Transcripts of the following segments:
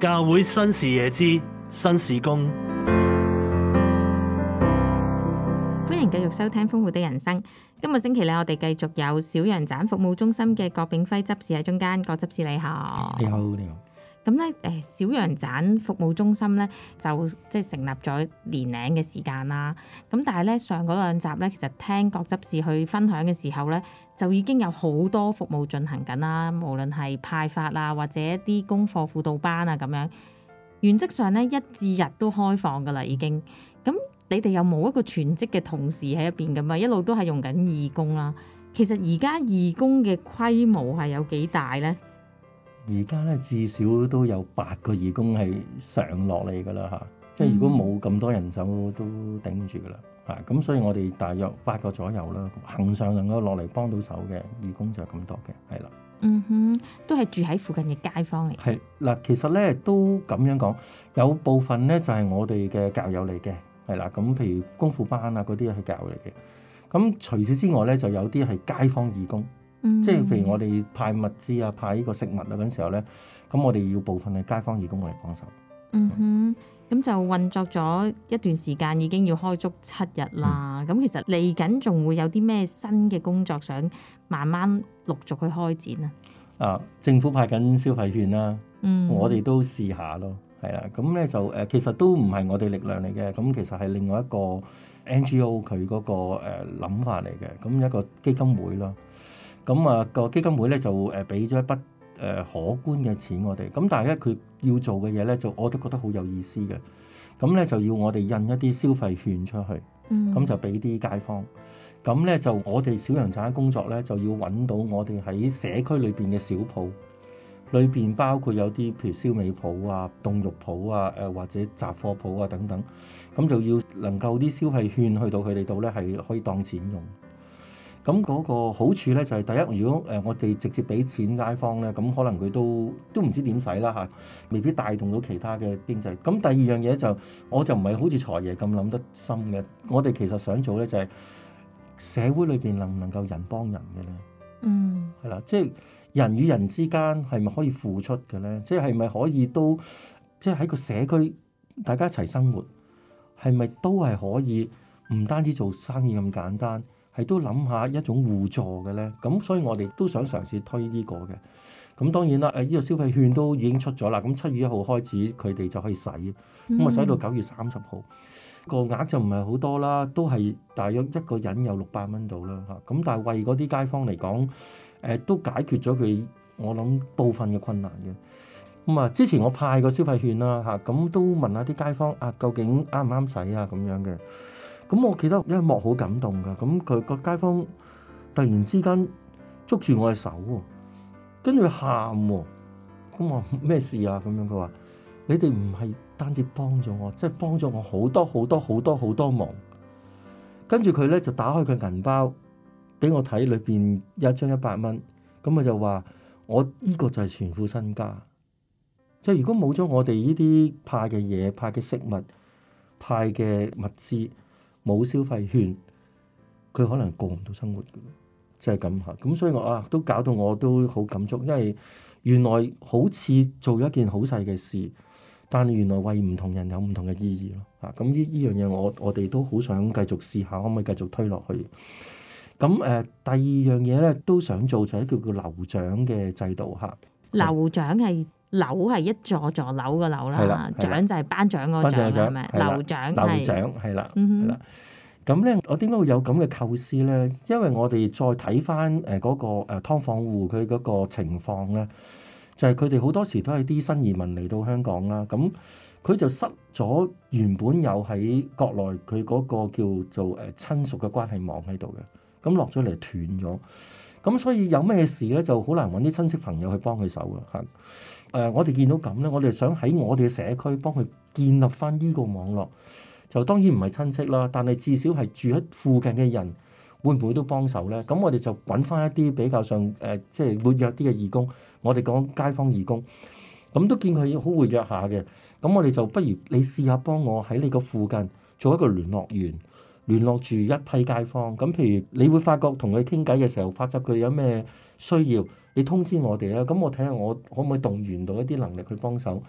教會新視野之新事工。 歡迎繼續收聽豐富的人生。今個星期咧，我哋繼續有小羊棧服務中心嘅郭炳輝執事喺中間。郭執事你好。 你好，你好。 咁咧，小羊棧服務中心咧就即係成立咗年零嘅時間啦。咁但係咧，上嗰兩集咧，其實聽郭執事去分享嘅時候咧，就已經有好多服務進行緊啦。無論係派發啊，或者一啲功課輔導班啊咁樣，原則上咧1至日都開放噶啦，已經。咁你哋有冇一個全職嘅同事喺入邊噶嘛？一路都係用緊義工啦。其實而家義工嘅規模係有幾大咧？ 而家咧至少都有8個義工係上落嚟噶啦嚇，即係如果冇咁多人手都頂唔住噶啦嚇。咁所以我哋大約8個左右啦，恆常能夠落嚟幫到手嘅義工就咁多嘅，係啦。 都係住喺附近嘅街坊嚟。 係嗱，其實咧都咁樣講，有部分咧就係我哋嘅教友嚟嘅，係啦。咁譬如功夫班啊嗰啲係教友嚟嘅。咁除此之外咧，就有啲係街坊義工。即係譬如我哋派物資啊、派呢個食物啊嗰陣時候咧，咁我哋要部分嘅街坊義工嚟幫手。 咁就運作咗一段時間，已經要開足7日啦。咁其實嚟緊仲會有啲咩新嘅工作想慢慢陸續去開展啊？ 政府派緊消費券啦，我哋都試下咯，係啦。咁咧就其實都唔係我哋力量嚟嘅，咁其實係另外一個 NGO 佢嗰個諗法嚟嘅，咁一個基金會咯。咁個基金會咧就俾咗一筆可觀嘅錢我哋，咁但係咧佢要做嘅嘢咧就我都覺得好有意思嘅，咁咧就要我哋印一啲消費券出去，咁就俾啲街坊，咁咧就我哋小羊棧嘅工作咧就要揾到我哋喺社區裏邊嘅小鋪，裏邊包括有啲譬如燒味鋪啊、凍肉鋪啊、或者雜貨鋪啊等等，咁就要能夠啲消費券去到佢哋度咧係可以當錢用。咁嗰個好處咧就係第一，如果我哋直接俾錢街坊咧，咁可能佢都唔知點使啦嚇，未必帶動到其他嘅經濟。咁第二樣嘢就，我就唔係好似財爺咁諗得深嘅。我哋其實想做咧就係社會裏邊能唔能夠人幫人嘅咧？係啦，即係人與人之間係咪可以付出嘅咧？即係咪可以都即係喺個社區大家一齊生活，係咪都係可以唔單止做生意咁簡單？係都諗下一種互助嘅咧，咁所以我哋都想嘗試推呢個嘅。咁當然啦，呢個消費券都已經出咗啦。咁7月1號開始佢哋就可以使，咁啊使到9月30號，個額就唔係好多啦，都係大約一個人有600蚊到啦嚇。咁但係為嗰啲街坊嚟講，都解決咗佢我諗部分嘅困難嘅。咁之前我派個消費券啦嚇，咁都問下啲街坊究竟啱唔啱使啊咁樣嘅。咁我記得一幕好感動噶，咁佢個街坊突然之間捉住我嘅手喎，跟住喊喎，咁我咩事啊？咁樣佢話：你哋唔係單止幫咗我，即係幫咗我好多好多好多好多忙。跟住佢咧就打開佢銀包俾我睇，裏邊有一張100蚊，咁佢就話：我呢個就係全副身家，即係如果冇咗我哋呢啲派嘅嘢、派嘅食物、派嘅物資。冇消費券，佢可能過唔到生活嘅，即係咁嚇。咁所以我都搞到我都好感觸，因為原來好似做咗一件好細嘅事，但係原來為唔同人有唔同嘅意義咯嚇。咁呢樣嘢我哋都好想繼續試下，可唔可以繼續推落去？咁第二樣嘢咧都想做就係叫樓長嘅制度嚇。 樓長係樓係一座座樓嘅樓啦，長就係頒獎嗰個獎係咪？樓長係啦，係啦。咁咧，我點解會有咁嘅構思咧？因為我哋再睇翻嗰個劏房戶佢嗰個情況咧，就係佢哋好多時都係啲新移民嚟到香港啦。咁佢就失咗原本有喺國內佢嗰個叫做親屬嘅關係網喺度嘅，咁落咗嚟斷咗。咁所以有咩事咧，就好難揾啲親戚朋友去幫佢手嘅嚇。我哋見到咁咧，我哋想喺我哋嘅社區幫佢建立翻呢個網絡，就當然唔係親戚啦，但係至少係住喺附近嘅人，會唔會都幫手咧？咁我哋就揾翻一啲比較上即係活躍啲嘅義工，我哋講街坊義工，咁都見佢好活躍下嘅。咁我哋就不如你試下幫我喺你個附近做一個聯絡員。聯絡住一批街坊，咁譬如你會發覺同佢傾偈嘅時候，發覺佢有咩需要，你通知我哋啦。咁我睇下我可唔可以動員到一啲能力去幫手。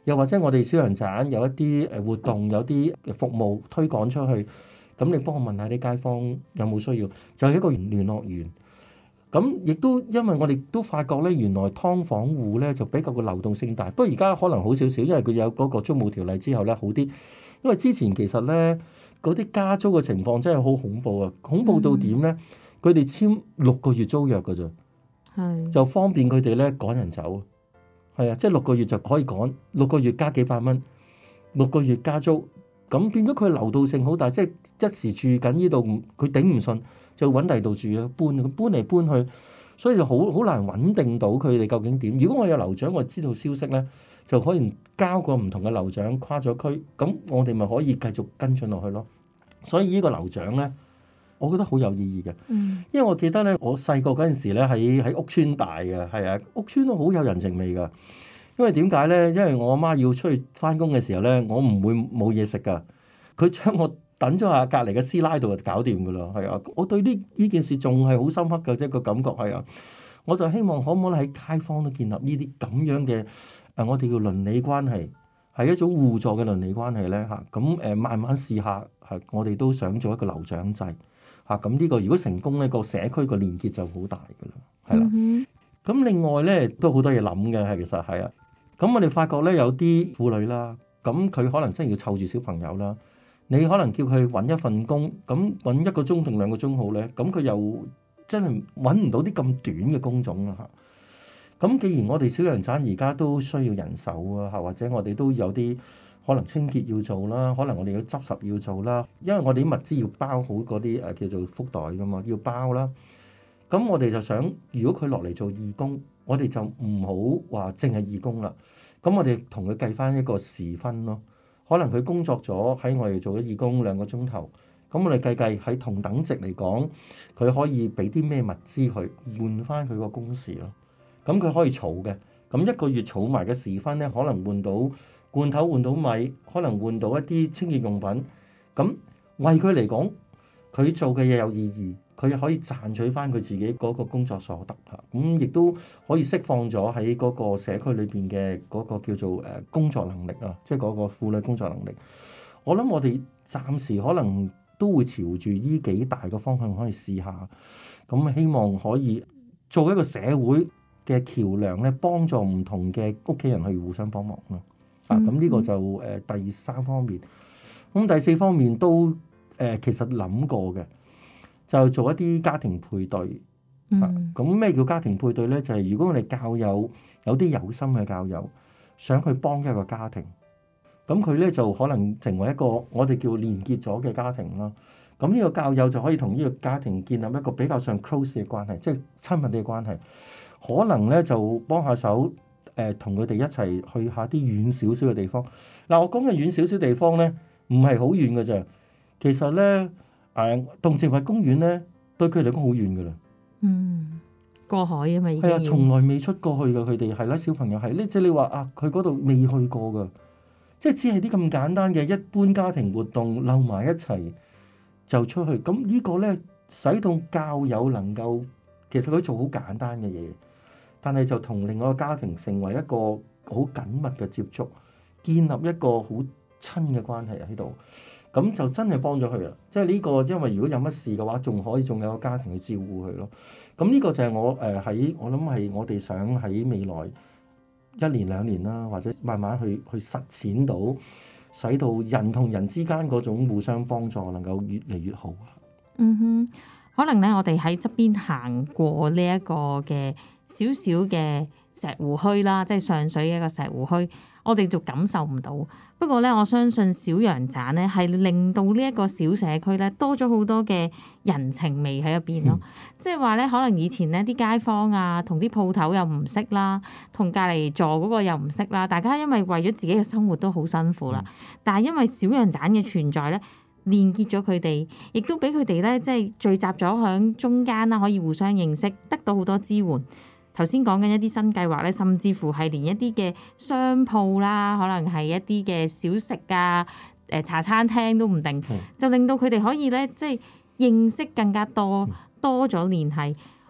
又或者我哋小陽棧有一啲活動，有啲服務推廣出去，咁你幫我問下啲街坊有冇需要，就係一個聯絡員。咁亦都因為我哋都發覺咧，原來劏房戶咧就比較個流動性大，不過而家可能好少少，因為佢有嗰個租務條例之後咧好啲。因為之前其實咧嗰啲加租嘅情況真係好恐怖啊！恐怖到點咧？佢哋簽6個月租約㗎咋，就方便佢哋咧趕人走。係啊，即係6個月就可以趕，6個月加幾百蚊，6個月加租，咁變咗佢流動性好大，即係一時住緊呢度，佢頂唔順。就揾第二度住啊，搬嚟搬去，所以就好難穩定到佢哋究竟點。如果我有樓長，我知道消息咧，就可以交個唔同嘅樓長跨咗區，咁我哋咪可以繼續跟進落去咯。所以呢個樓長咧，我覺得好有意義嘅。因為我記得咧，我細個嗰陣時咧喺屋村大嘅，係啊，屋村都好有人情味㗎。因為點解咧？因為我阿媽要出去返工嘅時候咧，我唔會冇嘢食㗎，佢將我等咗下隔離嘅師奶度就搞掂㗎啦，係啊！我對呢件事仲係好深刻嘅，即係個感覺係啊！我就希望可唔可以喺街坊都建立呢啲咁樣嘅我哋叫鄰里關係，係一種互助嘅鄰里關係咧嚇。咁慢慢試下係，我哋都想做一個樓長制嚇。咁呢個如果成功咧，個社區個連結就好大㗎啦，係啦。咁另外咧都好多嘢諗嘅，係其實係啊。咁我哋發覺咧有啲婦女啦，咁佢可能真係要湊住小朋友啦。你可能叫佢揾一份工，咁揾1個鐘定2個鐘好咧，咁佢又真係揾唔到啲咁短嘅工種啊嚇。咁既然我哋小陽棧而家都需要人手啊嚇，或者我哋都有啲可能清潔要做啦，可能我哋要執拾要做啦，因為我哋啲物資要包好嗰啲叫做福袋噶嘛，要包啦。咁我哋就想，如果佢落嚟做義工，我哋就唔好話淨係義工啦。咁我哋同佢計翻一個時分咯。可能佢工作咗喺我哋做咗義工2個鐘頭，咁我哋計喺同等值嚟講，佢可以俾啲咩物資佢換翻佢個工時咯。咁佢可以儲嘅，咁1個月儲埋嘅時分咧，可能換到罐頭，換到米，可能換到一啲清潔用品。咁為佢嚟講，佢做嘅嘢有意義。佢可以賺取翻佢自己嗰個工作所得嚇，咁亦都可以釋放咗喺嗰個社區裏邊嘅嗰個叫做工作能力啊，即係嗰個婦女工作能力。我諗我哋暫時可能都會朝住呢幾大個方向可以試下，咁希望可以做一個社會嘅橋梁咧，幫助唔同嘅屋企人去互相幫忙咯。咁呢個就第3方面。咁第4方面都其實諗過嘅。就做一啲家庭配對，咁咩叫家庭配對咧？就係如果我哋教友有啲有心嘅教友，想去幫一個家庭，咁佢咧就可能成為一個我哋叫連結咗嘅家庭啦。咁呢個教友就可以同呢個家庭建立一個比較上 close 嘅關係，即係親密啲嘅關係。可能咧就幫下手，同佢哋一齊去下啲遠少少嘅地方。嗱，我講嘅遠少少地方咧，唔係好遠嘅啫。其實咧。動植物公園咧，對佢嚟講好遠噶啦。 過海啊嘛，已經係啊，從來未出過去噶。佢哋係啦，小朋友係咧，即係你話啊，佢嗰度未去過噶，即係只係啲咁簡單嘅一般家庭活動，溜埋一齊就出去。咁呢個咧，使到教友能夠，其實佢做好簡單嘅嘢，但係就同另外一個家庭成為一個好緊密嘅接觸，建立一個好親嘅關係喺度。咁就真係幫咗佢啦，即係呢個，因為如果有乜事嘅話，仲有個家庭去照顧佢咯。咁呢個就係我我諗係我哋想喺未來1年2年啦，或者慢慢去實踐到，使到人同人之間嗰種互相幫助能夠越嚟越好。 可能咧，我哋喺側邊行過呢一個嘅少少嘅石湖墟啦，即係上水嘅一個石湖墟。我哋就感受唔到，不過咧，我相信小陽棧咧係令到呢一個小社區咧多咗好多嘅人情味喺入邊咯。即係話咧，可能以前咧啲街坊啊，同啲鋪頭又唔識啦，同隔離座嗰個又唔識啦，大家因為為咗自己嘅生活都好辛苦啦。但係因為小陽棧嘅存在咧，連結咗佢哋，亦都俾佢哋咧即係聚集咗喺中間啦，可以互相認識，得到好多支援。頭先講緊一啲新計劃咧，甚至乎係連一啲嘅商鋪啦，可能係一啲嘅小食啊、茶餐廳都唔定，就令到佢哋可以咧即係認識更加多咗聯繫。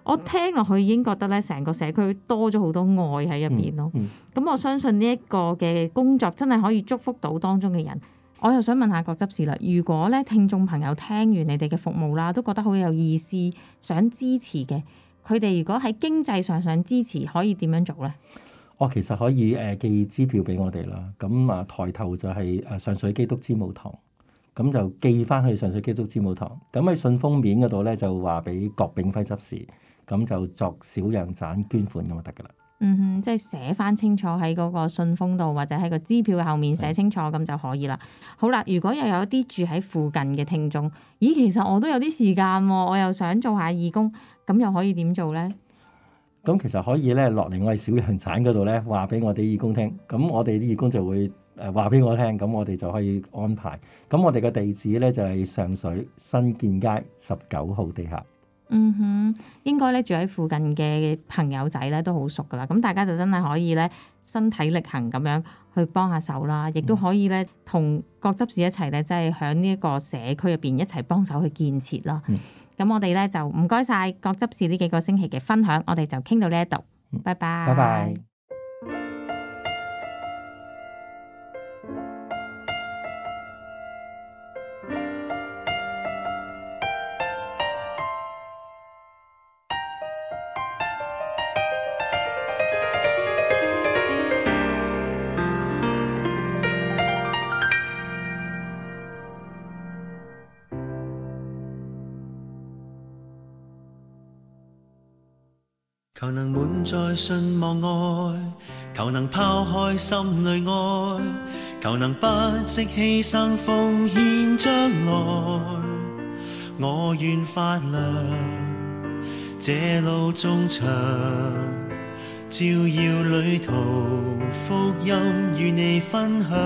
我聽落去已經覺得咧，成個社區多咗好多愛喺入邊咯。咁我相信呢一個嘅工作真係可以祝福到當中嘅人。我又想問下郭執事啦，如果咧聽眾朋友聽完你哋嘅服務啦，都覺得好有意思，想支持嘅，佢哋如果喺經濟上想支持，可以點樣做咧？ 其實可以寄支票俾我哋啦。咁抬頭就係上水基督知母堂，咁就寄翻去上水基督知母堂。咁喺信封面嗰度咧就話俾郭炳輝執事，咁就作小羊盞捐款咁就得噶啦。 即係寫翻清楚喺嗰個信封度，或者喺個支票後面寫清楚，咁就可以啦。好啦，如果又有一啲住喺附近嘅聽眾，咦，其實我都有啲時間喎，我又想做下義工，咁又可以點做咧？咁其實可以咧落嚟我哋小羊盞嗰度咧話俾我哋義工聽，咁我哋啲義工就會話俾我聽，咁我哋就可以安排。咁我哋嘅地址咧就係上水新建街19號地下。應該咧住喺附近嘅朋友仔咧都好熟噶啦，咁大家就真係可以咧身體力行咁樣去幫下手啦，亦都可以咧同郭執事一齊咧，即係喺呢一個社區入邊一齊幫手去建設啦。咁我哋咧就唔該晒郭執事呢幾個星期嘅分享，我哋就傾到呢一度，拜拜。 拜拜。 求能滿載信望愛，求能拋開心裏愛，求能不惜犧牲奉獻將來。我願發亮這路中長，照耀旅途，福音與你分享。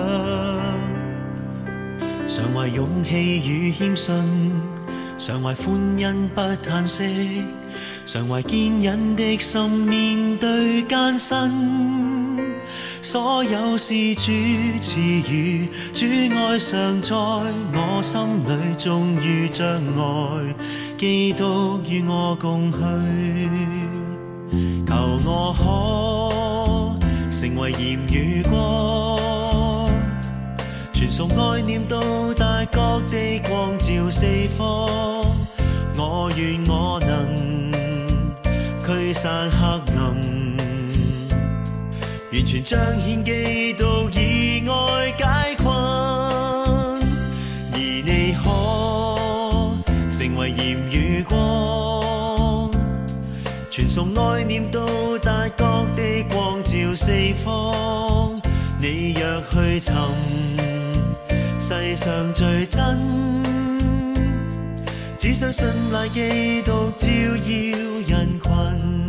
常懷勇氣與謙遜，常懷歡欣不嘆息，常懷堅忍的心面對艱辛。所有事主賜予，主愛常在我心裏，終於將愛基督與我共去。求我可成為鹽與光，傳送愛念到達各地，光照四方。我願我能驅散黑暗，完全彰顯基督以愛解困。而你可成為鹽與光，傳送愛念到達各地，光照四方。你若去尋世上最真，只相信賴基督照耀人群。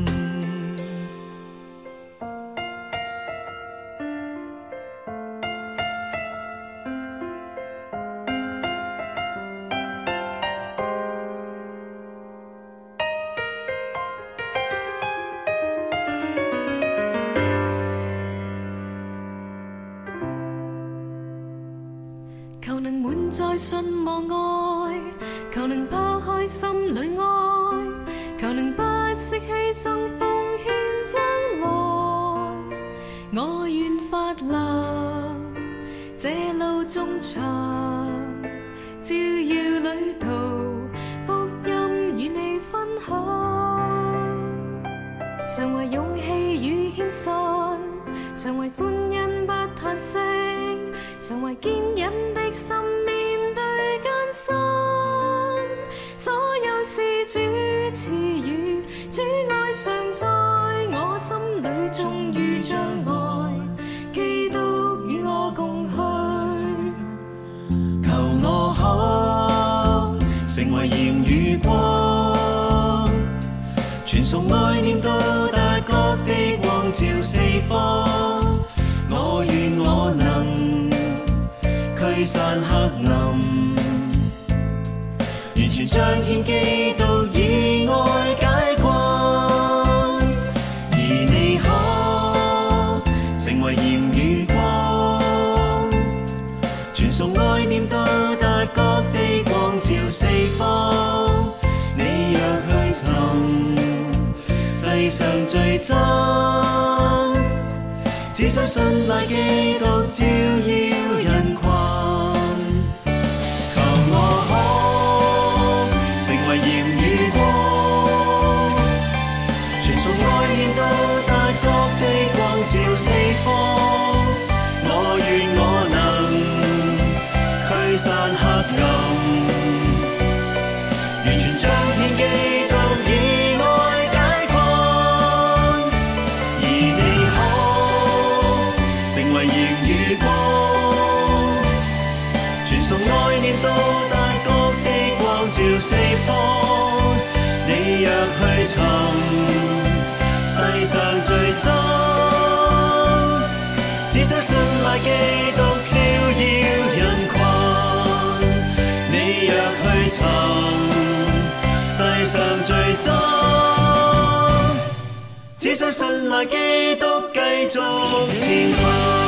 求能滿載信望愛，求能拋開心裏愛，求能不惜犧牲奉獻將來。我願發亮這路中長，照耀旅途，福音與你分享。常懷勇氣與謙遜，常懷歡欣不嘆息，常懷堅忍的心面對艱辛。所有事主賜予，主愛常在我心裏，終於將愛基督與我共去。求我可成為鹽與光，傳送愛念到達各地，光照四方。我願我能驅散黑暗，完全彰顯基督以愛解困。而你可成為鹽與光，傳送愛念到達各地，光照四方。你若去尋世上最真，只想信賴基督照耀人群。求我可成為鹽與光，傳送愛念到達各地，光照四方。我願我能驅散黑暗，完全彰顯基督以愛解困。而你可成為鹽與光，傳送愛念到達各地，光照四方。你若去尋世上最真，只想信賴基督照耀人群。你若去尋世上最真，只想信賴基督繼續前行。